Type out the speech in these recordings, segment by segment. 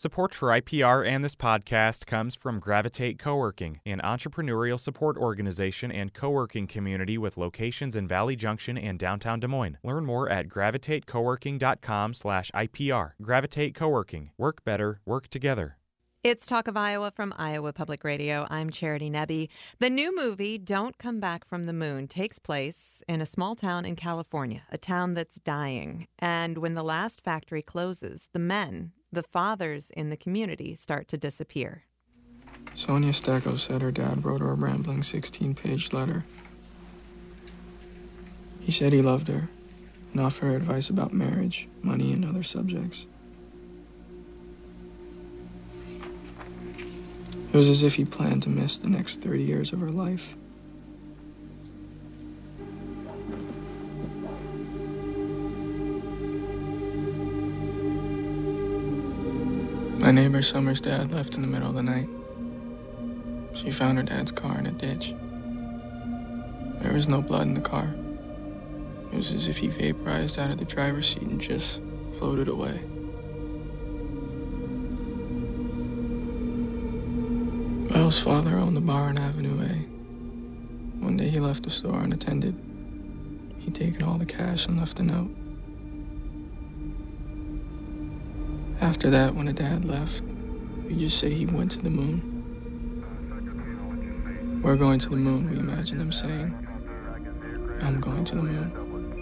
Support for IPR and this podcast comes from Gravitate Coworking, an entrepreneurial support organization and co-working community with locations in Valley Junction and downtown Des Moines. Learn more at gravitatecoworking.com/IPR. Gravitate Coworking. Work better, work together. It's Talk of Iowa from Iowa Public Radio. I'm Charity Nebbe. The new movie, Don't Come Back from the Moon, takes place in a small town in California, a town that's dying. And when the last factory closes, the men, the fathers in the community, start to disappear. Sonia Stecco said her dad wrote her a rambling 16-page letter. He said he loved her and offered her advice about marriage, money, and other subjects. It was as if he planned to miss the next 30 years of her life. My neighbor Summer's dad left in the middle of the night. She found her dad's car in a ditch. There was no blood in the car. It was as if he vaporized out of the driver's seat and just floated away. Belle's father owned the bar on Avenue A. One day he left the store unattended. He'd taken all the cash and left a note. After that, when the dad left, we just say he went to the moon. We're going to the moon, we imagine them saying. I'm going to the moon.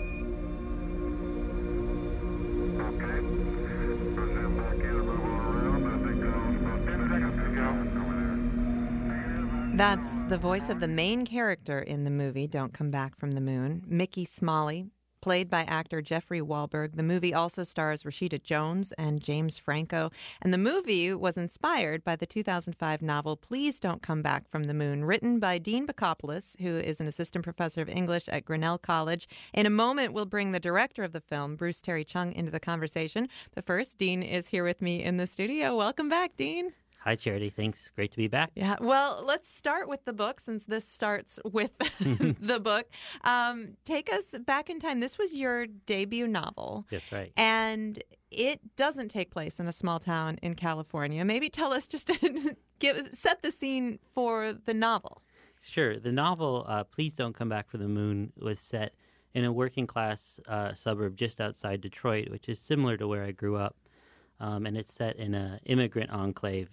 That's the voice of the main character in the movie, Don't Come Back from the Moon, Mickey Smalley, played by actor Jeffrey Wahlberg. The movie also stars Rashida Jones and James Franco. And the movie was inspired by the 2005 novel Please Don't Come Back from the Moon, written by Dean Bacopoulos, who is an assistant professor of English at Grinnell College. In a moment, we'll bring the director of the film, Bruce Terry Chung, into the conversation. But first, Dean is here with me in the studio. Welcome back, Dean. Hi, Charity. Thanks. Great to be back. Yeah. Well, let's start with the book, since this starts with the book. Take us back in time. This was your debut novel. That's right. And it doesn't take place in a small town in California. Maybe tell us, just to set the scene for the novel. Sure. The novel, Please Don't Come Back from the Moon, was set in a working-class suburb just outside Detroit, which is similar to where I grew up. And it's set in an immigrant enclave.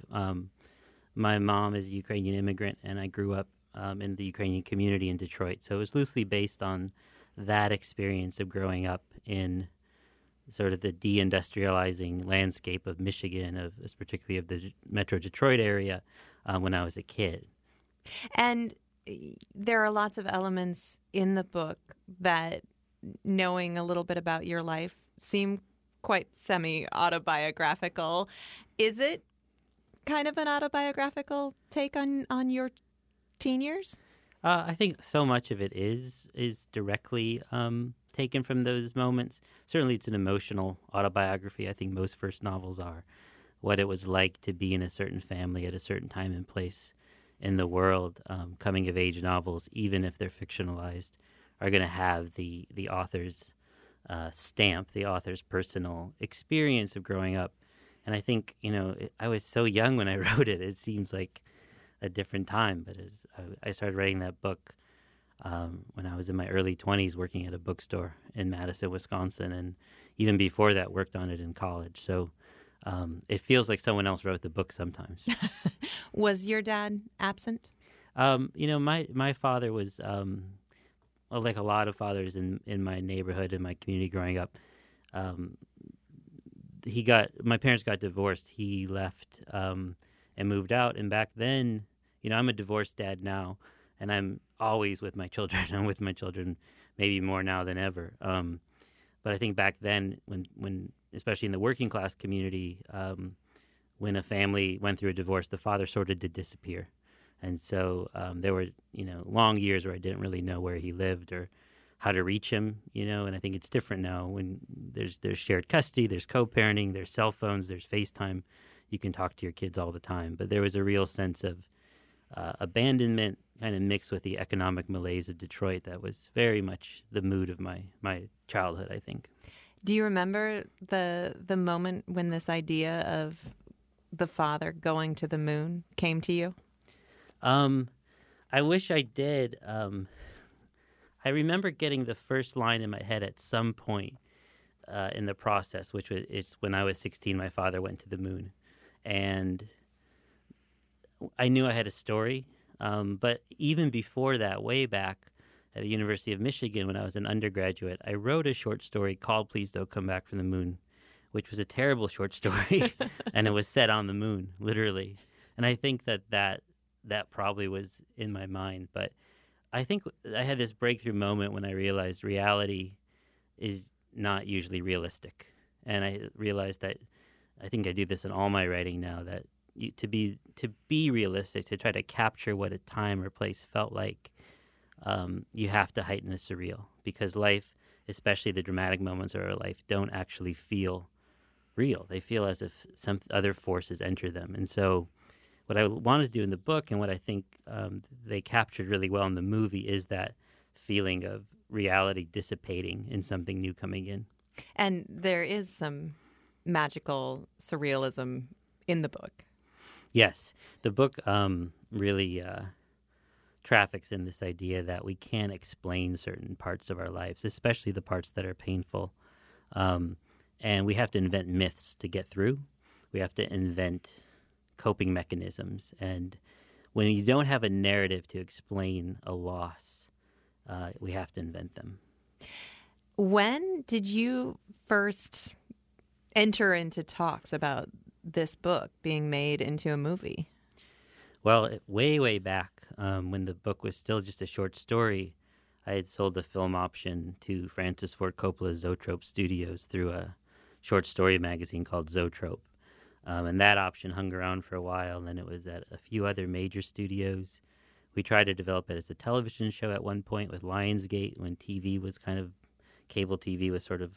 My mom is a Ukrainian immigrant, and I grew up in the Ukrainian community in Detroit. So it was loosely based on that experience of growing up in sort of the deindustrializing landscape of Michigan, particularly of the Metro Detroit area, when I was a kid. And there are lots of elements in the book that, knowing a little bit about your life, seem quite semi-autobiographical. Is it kind of an autobiographical take on your teen years? I think so much of it is directly taken from those moments. Certainly it's an emotional autobiography. I think most first novels are. What it was like to be in a certain family at a certain time and place in the world. Coming-of-age novels, even if they're fictionalized, are going to have the author's stamp, the author's personal experience of growing up. And I think, I was so young when I wrote it. It seems like a different time. But as I started writing that book when I was in my early 20s, working at a bookstore in Madison, Wisconsin. And even before that, worked on it in college. So it feels like someone else wrote the book sometimes. Was your dad absent? My father was... like a lot of fathers in my neighborhood, in my community growing up, my parents got divorced. He left and moved out. And back then, I'm a divorced dad now, and I'm always with my children. I'm with my children maybe more now than ever. But I think back then, when especially in the working class community, when a family went through a divorce, the father sort of did disappear. And so there were, long years where I didn't really know where he lived or how to reach him, and I think it's different now when there's shared custody, there's co-parenting, there's cell phones, there's FaceTime. You can talk to your kids all the time. But there was a real sense of abandonment kind of mixed with the economic malaise of Detroit that was very much the mood of my childhood, I think. Do you remember the moment when this idea of the father going to the moon came to you? I wish I did. I remember getting the first line in my head at some point in the process, which was it's when I was 16. My father went to the moon, and I knew I had a story. But even before that, way back at the University of Michigan, when I was an undergraduate, I wrote a short story called "Please Don't Come Back from the Moon," which was a terrible short story, and it was set on the moon, literally. And I think that probably was in my mind, but I think I had this breakthrough moment when I realized reality is not usually realistic. And I realized that I think I do this in all my writing now, that to be realistic, to try to capture what a time or place felt like, you have to heighten the surreal, because life, especially the dramatic moments of our life, don't actually feel real. They feel as if some other forces enter them. And so what I wanted to do in the book, and what I think they captured really well in the movie, is that feeling of reality dissipating and something new coming in. And there is some magical surrealism in the book. Yes. The book really traffics in this idea that we can't explain certain parts of our lives, especially the parts that are painful. And we have to invent myths to get through. We have to invent coping mechanisms. And when you don't have a narrative to explain a loss, we have to invent them. When did you first enter into talks about this book being made into a movie? Well, way back, when the book was still just a short story, I had sold the film option to Francis Ford Coppola's Zoetrope Studios through a short story magazine called Zoetrope. And that option hung around for a while, and then it was at a few other major studios. We tried to develop it as a television show at one point with Lionsgate, when TV was cable TV was sort of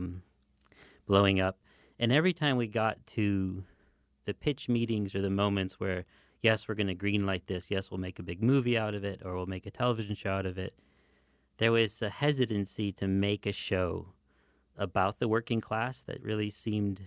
blowing up. And every time we got to the pitch meetings or the moments where, yes, we're going to greenlight this, yes, we'll make a big movie out of it, or we'll make a television show out of it, there was a hesitancy to make a show about the working class that really seemed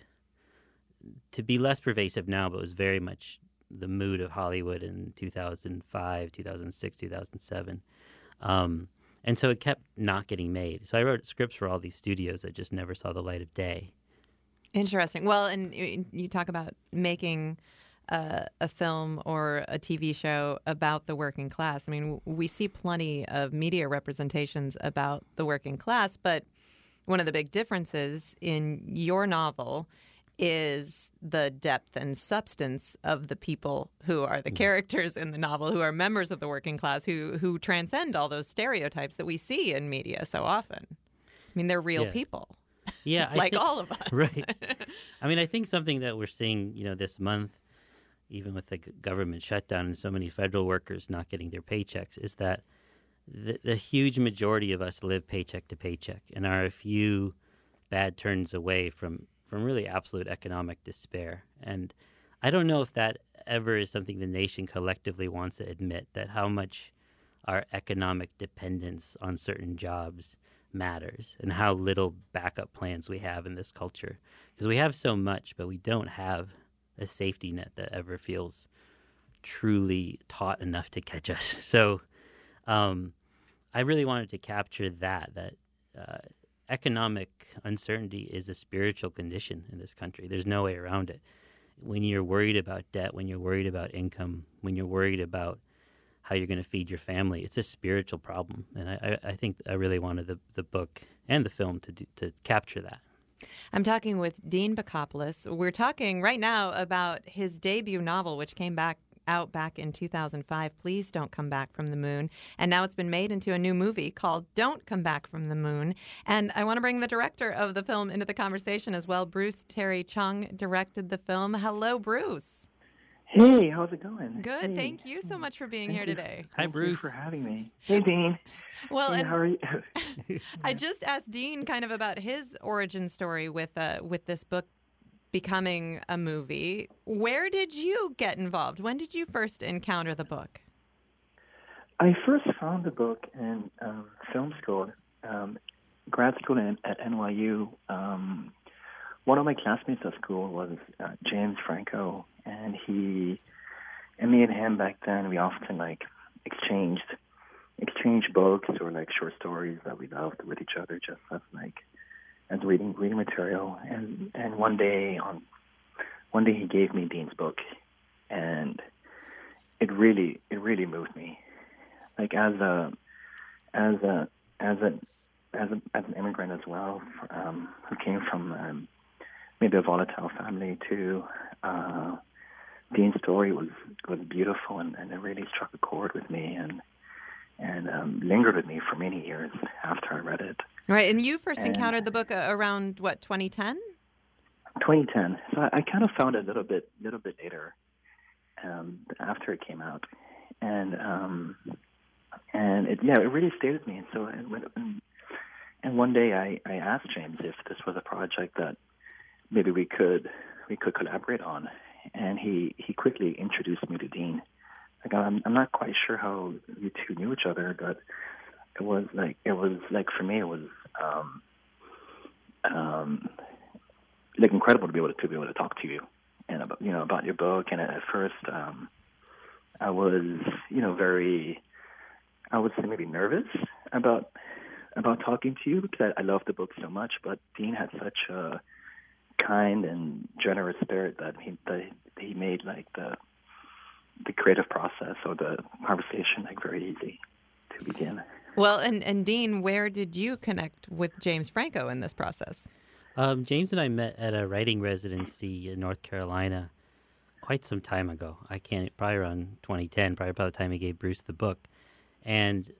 to be less pervasive now, but was very much the mood of Hollywood in 2005, 2006, 2007. And so it kept not getting made. So I wrote scripts for all these studios that just never saw the light of day. Interesting. Well, and you talk about making a film or a TV show about the working class. I mean, we see plenty of media representations about the working class, but one of the big differences in your novel is the depth and substance of the people who are the characters in the novel, who are members of the working class, who transcend all those stereotypes that we see in media so often. I mean, they're real people. Yeah, like all of us. Right. I mean, I think something that we're seeing, this month, even with the government shutdown and so many federal workers not getting their paychecks, is that the huge majority of us live paycheck to paycheck and are a few bad turns away from really absolute economic despair. And I don't know if that ever is something the nation collectively wants to admit, that how much our economic dependence on certain jobs matters and how little backup plans we have in this culture. Because we have so much, but we don't have a safety net that ever feels truly taut enough to catch us. So I really wanted to capture that economic uncertainty is a spiritual condition in this country. There's no way around it. When you're worried about debt, when you're worried about income, when you're worried about how you're going to feed your family, it's a spiritual problem. And I think I really wanted the book and the film to capture that. I'm talking with Dean Bacopoulos. We're talking right now about his debut novel, which came out back in 2005, Please Don't Come Back from the Moon. And now it's been made into a new movie called Don't Come Back from the Moon. And I want to bring the director of the film into the conversation as well. Bruce Terry Chung directed the film. Hello, Bruce. Hey, how's it going? Good. Hey. Thank you so much for being here today. Hi, Bruce. Thank you for having me. Hey, Dean. Well, hey, and how are you? I just asked Dean kind of about his origin story with this book becoming a movie. Where did you get involved? When did you first encounter the book? I first found the book in film school, grad school at NYU. One of my classmates at school was James Franco, and me and him back then, we often like exchanged books or like short stories that we loved with each other, just as reading material. And one day he gave me Dean's book, and it really moved me. Like as an immigrant as well, who came from maybe a volatile family too. Dean's story was beautiful, and it really struck a chord with me, and lingered with me for many years after I read it. Right, and you first encountered the book around, what, 2010? 2010. So I kind of found it a little bit later, after it came out, and it really stayed with me. And so and one day I asked James if this was a project that maybe we could collaborate on, and he quickly introduced me to Dean. Like I'm not quite sure how you two knew each other, but it was like for me it was like incredible to be able to talk to you and about your book. And at first I was I would say maybe nervous about talking to you because I loved the book so much, but Dean had such a kind and generous spirit that he made like the creative process or the conversation like very easy to begin. Well, and Dean, where did you connect with James Franco in this process? James and I met at a writing residency in North Carolina quite some time ago. Probably around 2010, probably by the time he gave Bruce the book. And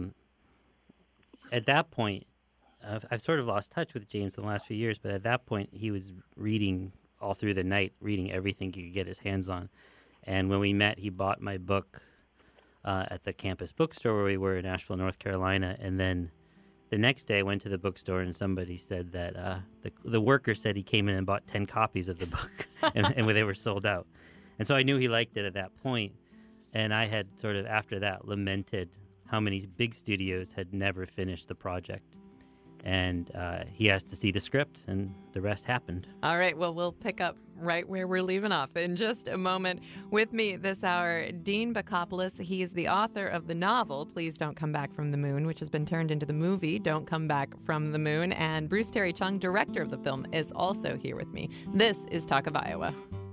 at that point, I've sort of lost touch with James in the last few years, but at that point, he was reading all through the night, reading everything he could get his hands on. And when we met, he bought my book at the campus bookstore where we were in Asheville, North Carolina. And then the next day I went to the bookstore and somebody said that the worker said he came in and bought 10 copies of the book and they were sold out. And so I knew he liked it at that point. And I had sort of after that lamented how many big studios had never finished the project. And he asked to see the script, and the rest happened. All right, well, we'll pick up right where we're leaving off in just a moment. With me this hour, Dean Bacopoulos. He is the author of the novel, Please Don't Come Back from the Moon, which has been turned into the movie, Don't Come Back from the Moon. And Bruce Terry Chung, director of the film, is also here with me. This is Talk of Iowa.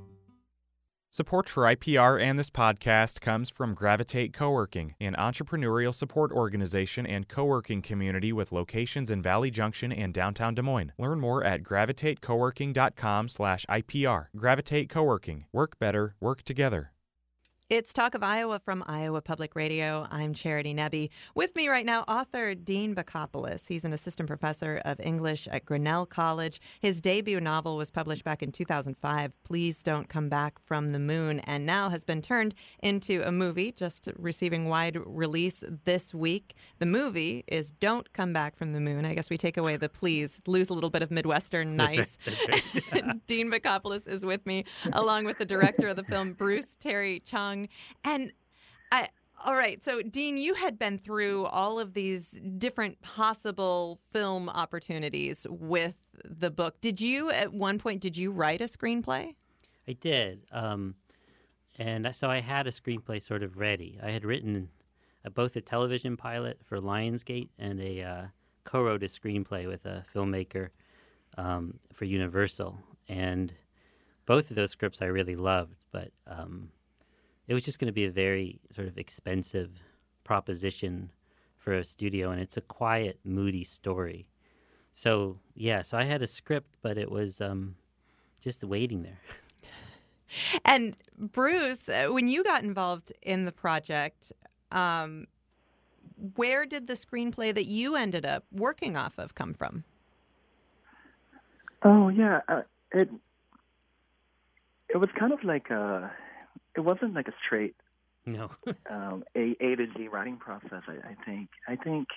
Support for IPR and this podcast comes from Gravitate Coworking, an entrepreneurial support organization and co-working community with locations in Valley Junction and downtown Des Moines. Learn more at gravitatecoworking.com/IPR. Gravitate Coworking. Work better, work together. It's Talk of Iowa from Iowa Public Radio. I'm Charity Nebbe. With me right now, author Dean Bacopoulos. He's an assistant professor of English at Grinnell College. His debut novel was published back in 2005, Please Don't Come Back from the Moon, and now has been turned into a movie, just receiving wide release this week. The movie is Don't Come Back from the Moon. I guess we take away the please, lose a little bit of Midwestern nice. That's right. Dean Bacopoulos is with me, along with the director of the film, Bruce Terry Chung. And all right, so Dean, you had been through all of these different possible film opportunities with the book. Did you, at one point, write a screenplay? I did. And so I had a screenplay sort of ready. I had written both a television pilot for Lionsgate and co-wrote a screenplay with a filmmaker for Universal. And both of those scripts I really loved, but it was just going to be a very sort of expensive proposition for a studio, and it's a quiet, moody story. So, yeah, so I had a script, but it was just waiting there. And Bruce, when you got involved in the project, where did the screenplay that you ended up working off of come from? Oh, yeah, it was kind of like it wasn't like a straight No. A to Z writing process. I think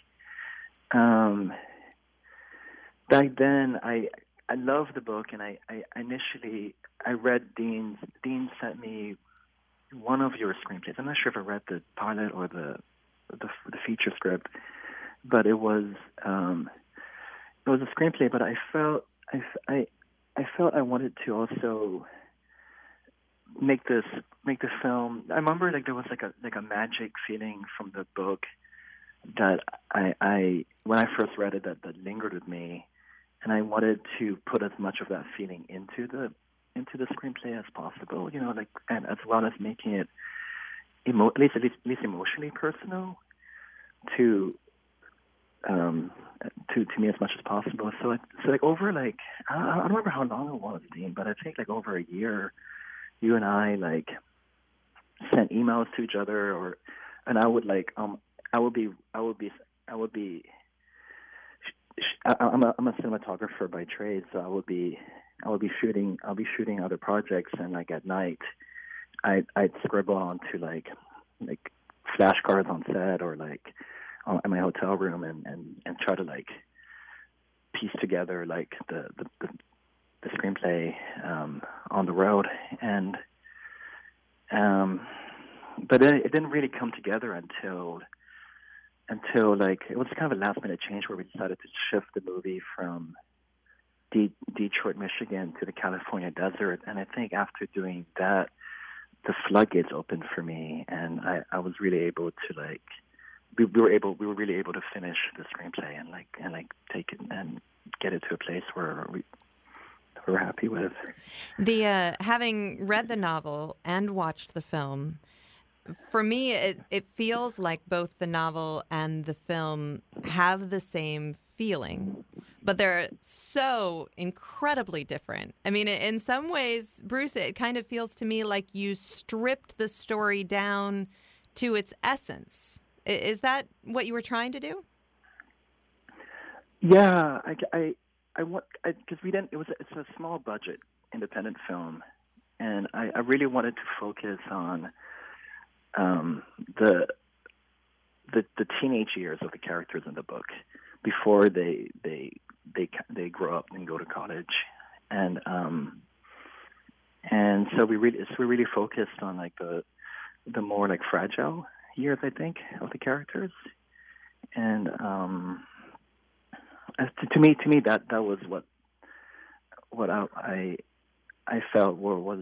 back then I loved the book, and I initially read Dean sent me one of your screenplays. I'm not sure if I read the pilot or the feature script, but it was a screenplay. But I felt I wanted to also make the film. I remember like there was like a magic feeling from the book that I when I first read it that lingered with me, and I wanted to put as much of that feeling into the screenplay as possible. You know, like, and as well as making it at least emotionally personal to me as much as possible. So like over like I don't remember how long it was, Dean, but I think like over a year, you and I like sent emails to each other, and I would like I'm a cinematographer by trade, so I'll be shooting other projects, and like at night I'd scribble onto like flashcards on set or like in my hotel room and try to like piece together like the screenplay on the road, and but then it didn't really come together until like it was kind of a last minute change where we decided to shift the movie from Detroit, Michigan to the California desert, and I think after doing that the floodgates opened for me, and I was really able to like we were really able to finish the screenplay and take it and get it to a place where we're happy with. The having read the novel and watched the film, for me it feels like both the novel and the film have the same feeling, but they're so incredibly different. I mean, in some ways, Bruce, it kind of feels to me like you stripped the story down to its essence. Is that what you were trying to do? Yeah, I want, because it's a small budget independent film, and I really wanted to focus on the teenage years of the characters in the book before they grow up and go to college, and so we really focused on like the more like fragile years, I think, of the characters, and to me that was what I felt was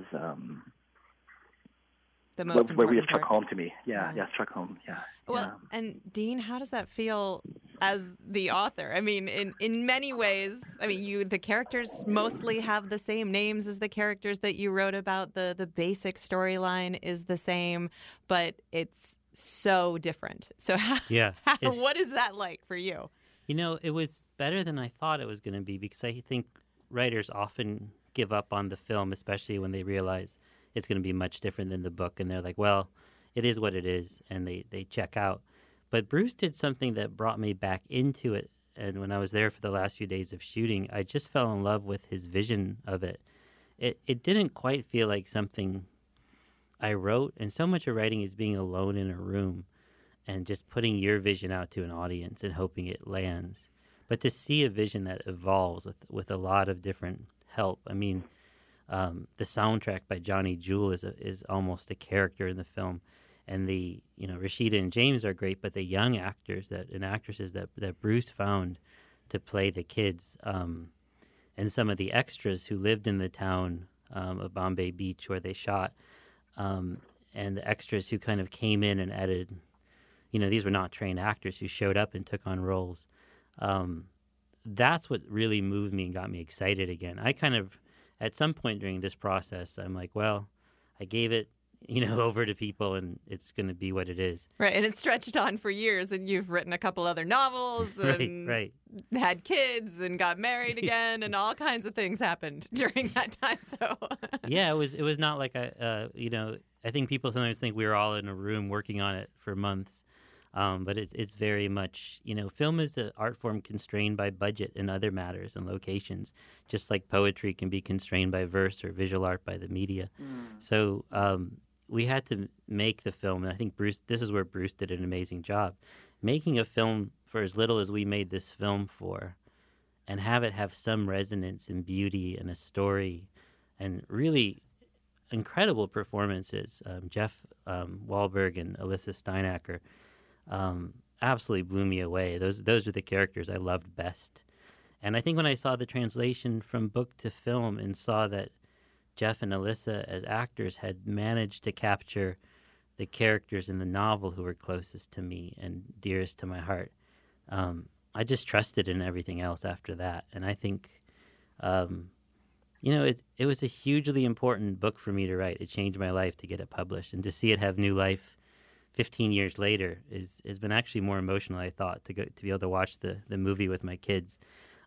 the most what really important struck part. home to me. Yeah, struck home. Yeah. Well, yeah. and Dean, how does that feel as the author? I mean, in many ways, I mean, the characters mostly have the same names as the characters that you wrote about. The basic storyline is the same, but it's so different. So what is that like for you? You know, it was better than I thought it was going to be, because I think writers often give up on the film, especially when they realize it's going to be much different than the book, and they're like, well, it is what it is, and they check out. But Bruce did something that brought me back into it, and when I was there for the last few days of shooting, I just fell in love with his vision of it. It didn't quite feel like something I wrote, and so much of writing is being alone in a room and just putting your vision out to an audience and hoping it lands. But to see a vision that evolves with a lot of different help. I mean, the soundtrack by Johnny Jewel is almost a character in the film, and Rashida and James are great, but the young actors and actresses that Bruce found to play the kids, and some of the extras who lived in the town of Bombay Beach where they shot, and the extras who kind of came in and added. These were not trained actors who showed up and took on roles. That's what really moved me and got me excited again. I kind of, at some point during this process, I'm like, well, I gave it, over to people, and it's going to be what it is. Right, and it's stretched on for years, and you've written a couple other novels, and right. had kids, and got married again, and all kinds of things happened during that time. So yeah, it was not like I think people sometimes think we were all in a room working on it for months. But it's very much, film is an art form constrained by budget and other matters and locations, just like poetry can be constrained by verse or visual art by the media. So we had to make the film, and I think this is where Bruce did an amazing job, making a film for as little as we made this film for, and have it have some resonance and beauty and a story, and really incredible performances. Jeff Wahlberg and Alyssa Steinacker absolutely blew me away. Those are the characters I loved best. And I think when I saw the translation from book to film and saw that Jeff and Alyssa, as actors, had managed to capture the characters in the novel who were closest to me and dearest to my heart. I just trusted in everything else after that. And I think, it was a hugely important book for me to write. It changed my life to get it published. And to see it have new life 15 years later has been actually more emotional than I thought, to be able to watch the movie with my kids.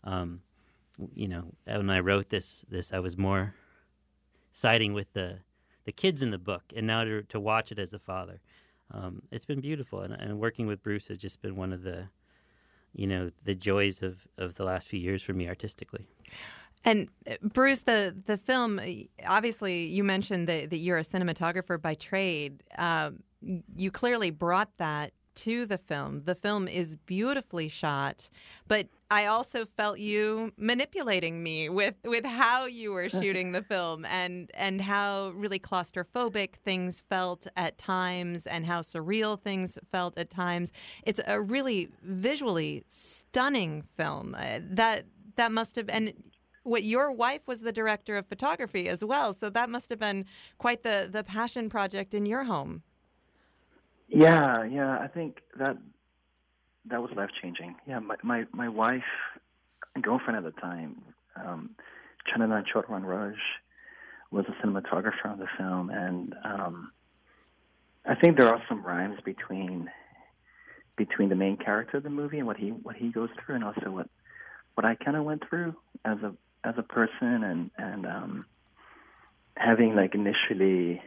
When I wrote this, I was more siding with the kids in the book, and now to watch it as a father, it's been beautiful. And working with Bruce has just been one of the joys of the last few years for me artistically. And Bruce, the film, obviously you mentioned that you're a cinematographer by trade. You clearly brought that to the film. The film is beautifully shot, but I also felt you manipulating me with how you were shooting the film and how really claustrophobic things felt at times and how surreal things felt at times. It's a really visually stunning film. That must have, and what, your wife was the director of photography as well, so that must have been quite the passion project in your home. Yeah, I think that was life-changing. Yeah, my wife and girlfriend at the time, Chanana Chotran Raj, was a cinematographer on the film, and I think there are some rhymes between the main character of the movie and what he goes through, and also what I kind of went through as a person, and having like initially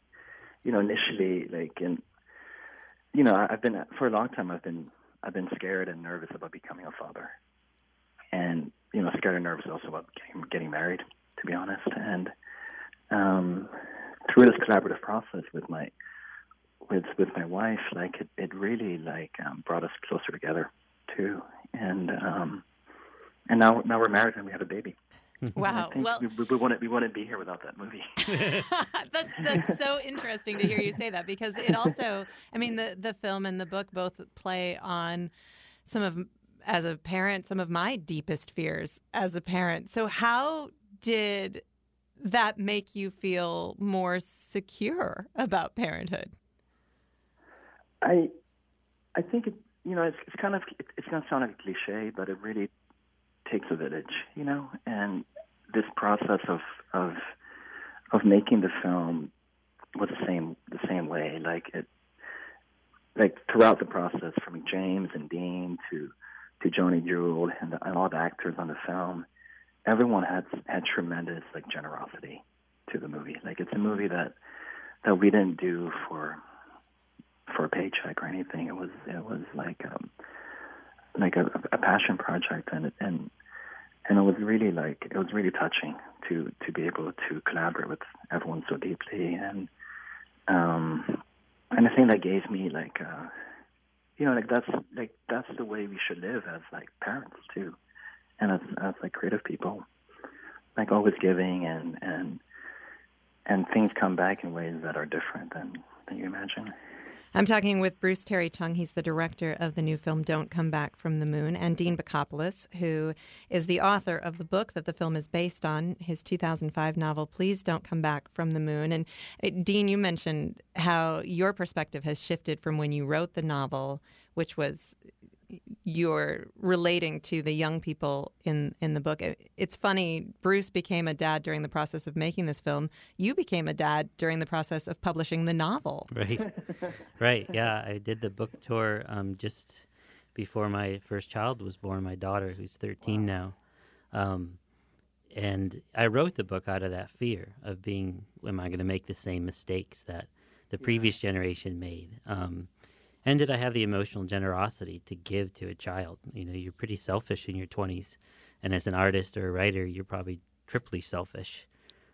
like in. I've been, for a long time, I've been scared and nervous about becoming a father, and scared and nervous also about getting married, to be honest. And through this collaborative process with my wife, like it really brought us closer together too. And now we're married and we have a baby. Wow. Well, we wouldn't be here without that movie. That's so interesting to hear you say that, because it also, I mean, the film and the book both play on some of my deepest fears as a parent. So how did that make you feel more secure about parenthood? I think it's kind of, it's going to sound like a cliche, but it really takes a village, and this process of making the film was the same way. Like throughout the process, from James and Dean to Joni Jewell and all the actors on the film, everyone had tremendous generosity to the movie. Like, it's a movie that we didn't do for a paycheck or anything. It was like a passion project, and it was really touching to be able to collaborate with everyone so deeply, and I think that gave me that's the way we should live as parents too, and as creative people, always giving, and things come back in ways that are different than you imagine. I'm talking with Bruce Terry Chung. He's the director of the new film Don't Come Back from the Moon, and Dean Bacopoulos, who is the author of the book that the film is based on, his 2005 novel, Please Don't Come Back from the Moon. And Dean, you mentioned how your perspective has shifted from when you wrote the novel, which was you're relating to the young people in the book. It's funny, Bruce became a dad during the process of making this film. You became a dad during the process of publishing the novel. Right. Yeah, I did the book tour just before my first child was born, my daughter, who's 13 now. And I wrote the book out of that fear of am I going to make the same mistakes that the previous generation made? And did I have the emotional generosity to give to a child? You're pretty selfish in your 20s. And as an artist or a writer, you're probably triply selfish.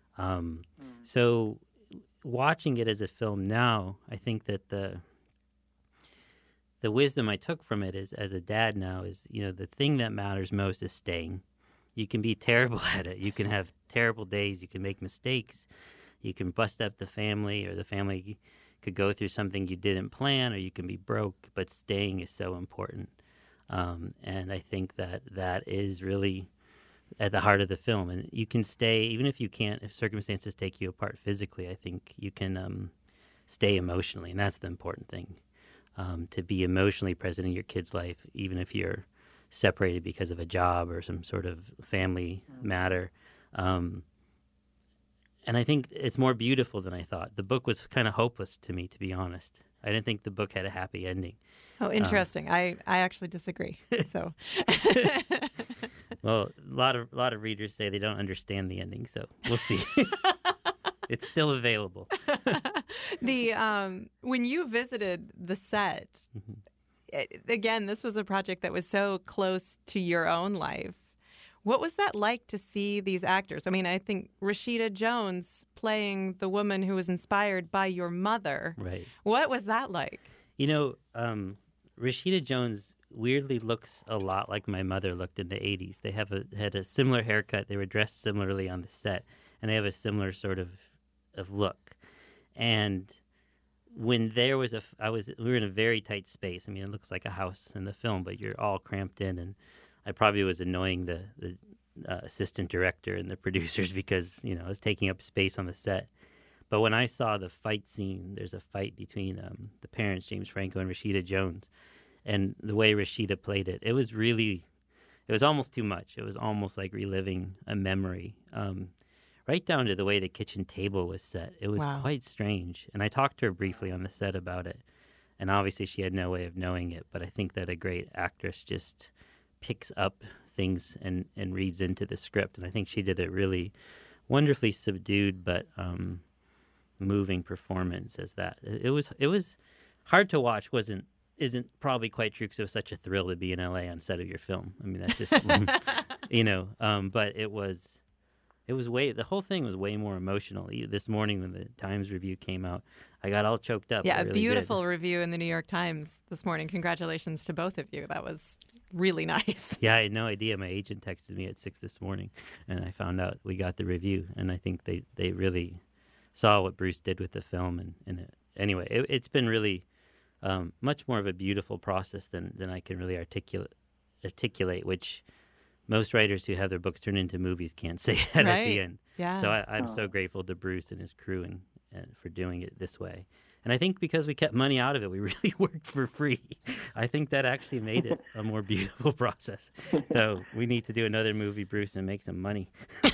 So watching it as a film now, I think that the wisdom I took from it is, as a dad now, is, the thing that matters most is staying. You can be terrible at it. You can have terrible days. You can make mistakes. You can bust up the family, or the family could go through something you didn't plan, or you can be broke, but staying is so important. And I think that is really at the heart of the film. And you can stay, even if you can't, if circumstances take you apart physically, I think you can stay emotionally, and that's the important thing. To be emotionally present in your kid's life, even if you're separated because of a job or some sort of family matter. And I think it's more beautiful than I thought. The book was kind of hopeless to me, to be honest. I didn't think the book had a happy ending. Oh, interesting. I actually disagree. So, well, a lot of readers say they don't understand the ending, so we'll see. It's still available. When you visited the set, again, this was a project that was so close to your own life. What was that like to see these actors? I mean, I think Rashida Jones playing the woman who was inspired by your mother. Right. What was that like? You know, Rashida Jones weirdly looks a lot like my mother looked in the 80s. They had a similar haircut. They were dressed similarly on the set, and they have a similar sort of look. And when there was we were in a very tight space. I mean, it looks like a house in the film, but you're all cramped in, and I probably was annoying the assistant director and the producers because, you know, I was taking up space on the set. But when I saw the fight scene, there's a fight between the parents, James Franco and Rashida Jones, and the way Rashida played it, it was almost too much. It was almost like reliving a memory, right down to the way the kitchen table was set. It was quite strange. And I talked to her briefly on the set about it, and obviously she had no way of knowing it, but I think that a great actress just picks up things and reads into the script, and I think she did a really wonderfully subdued but moving performance as that. It was hard to watch. Isn't probably quite true because it was such a thrill to be in LA on set of your film. I mean, that's just you know. But it was the whole thing was way more emotional. This morning when the Times review came out, I got all choked up. Yeah, really a beautiful review in the New York Times this morning. Congratulations to both of you. That was really nice. Yeah, I had no idea. My agent texted me at 6 this morning, and I found out we got the review. And I think they really saw what Bruce did with the film. Anyway, it's been really much more of a beautiful process than I can really articulate, which most writers who have their books turned into movies can't say that at the end. Yeah. So I'm so grateful to Bruce and his crew and for doing it this way. And I think because we kept money out of it, we really worked for free. I think that actually made it a more beautiful process. So we need to do another movie, Bruce, and make some money.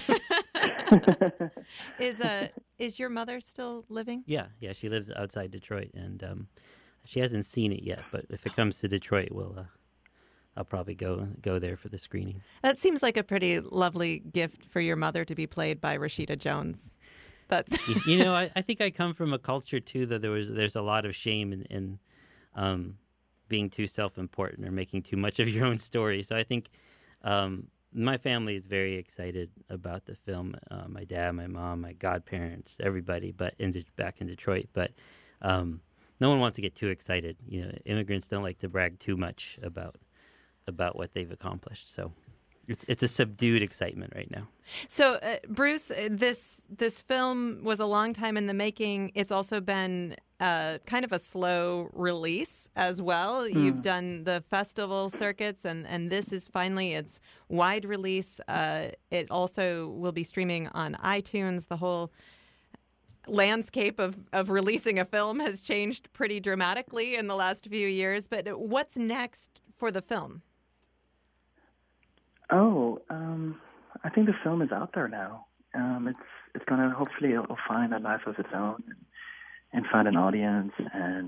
Is your mother still living? Yeah, she lives outside Detroit, and she hasn't seen it yet. But if it comes to Detroit, I'll probably go there for the screening. That seems like a pretty lovely gift for your mother to be played by Rashida Jones. That's you know, I think I come from a culture too that there's a lot of shame in being too self-important or making too much of your own story. So I think my family is very excited about the film. My dad, my mom, my godparents, everybody, but back in Detroit. But no one wants to get too excited. You know, immigrants don't like to brag too much about what they've accomplished. So it's a subdued excitement right now. So, Bruce, this film was a long time in the making. It's also been kind of a slow release as well. You've done the festival circuits, and this is finally its wide release. It also will be streaming on iTunes. The whole landscape of releasing a film has changed pretty dramatically in the last few years. But what's next for the film? I think the film is out there now. It's gonna hopefully it'll find a life of its own and find an audience. And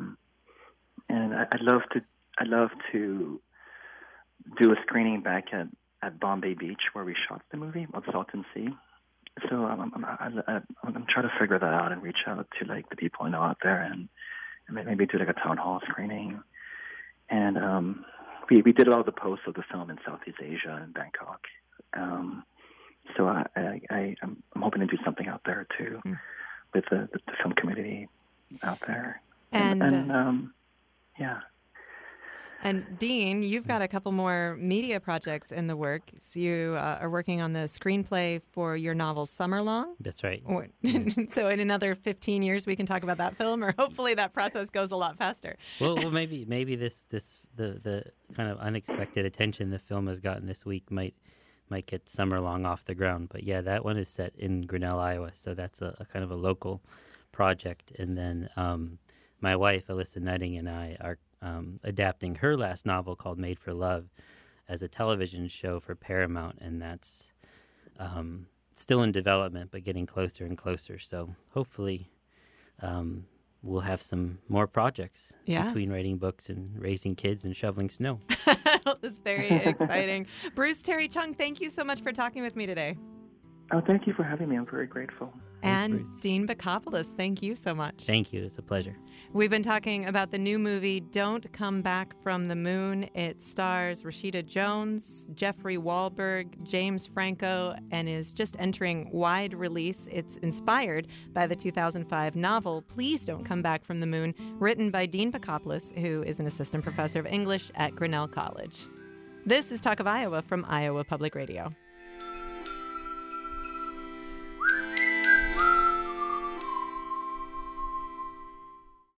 I'd love to do a screening back at Bombay Beach where we shot the movie of Salton Sea. So I'm trying to figure that out and reach out to like the people I know out there and maybe do like a town hall screening. And we did all the posts of the film in Southeast Asia and Bangkok. So I'm hoping to do something out there too with the film community out there. And yeah. And Dean, you've got a couple more media projects in the works. You are working on the screenplay for your novel Summerlong. That's right. So in another 15 years, we can talk about that film, or hopefully that process goes a lot faster. Well, maybe the kind of unexpected attention the film has gotten this week might might get Summer Long off the ground. But yeah, that one is set in Grinnell, Iowa, so that's a kind of a local project. And then my wife, Alyssa Nutting, and I are adapting her last novel called Made for Love as a television show for Paramount, and that's still in development, but getting closer and closer. So hopefully we'll have some more projects between writing books and raising kids and shoveling snow. That's very exciting. Bruce Terry Chung, thank you so much for talking with me today. Oh, thank you for having me. I'm very grateful. And Dean Bacopoulos, thank you so much. Thank you. It's a pleasure. We've been talking about the new movie, Don't Come Back from the Moon. It stars Rashida Jones, Jeffrey Wahlberg, James Franco, and is just entering wide release. It's inspired by the 2005 novel, Please Don't Come Back from the Moon, written by Dean Bacopoulos, who is an assistant professor of English at Grinnell College. This is Talk of Iowa from Iowa Public Radio.